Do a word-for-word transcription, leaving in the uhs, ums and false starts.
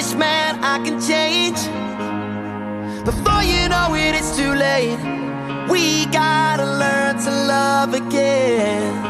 wish, man, I can change. Before you know it, it's too late. We gotta learn to love again.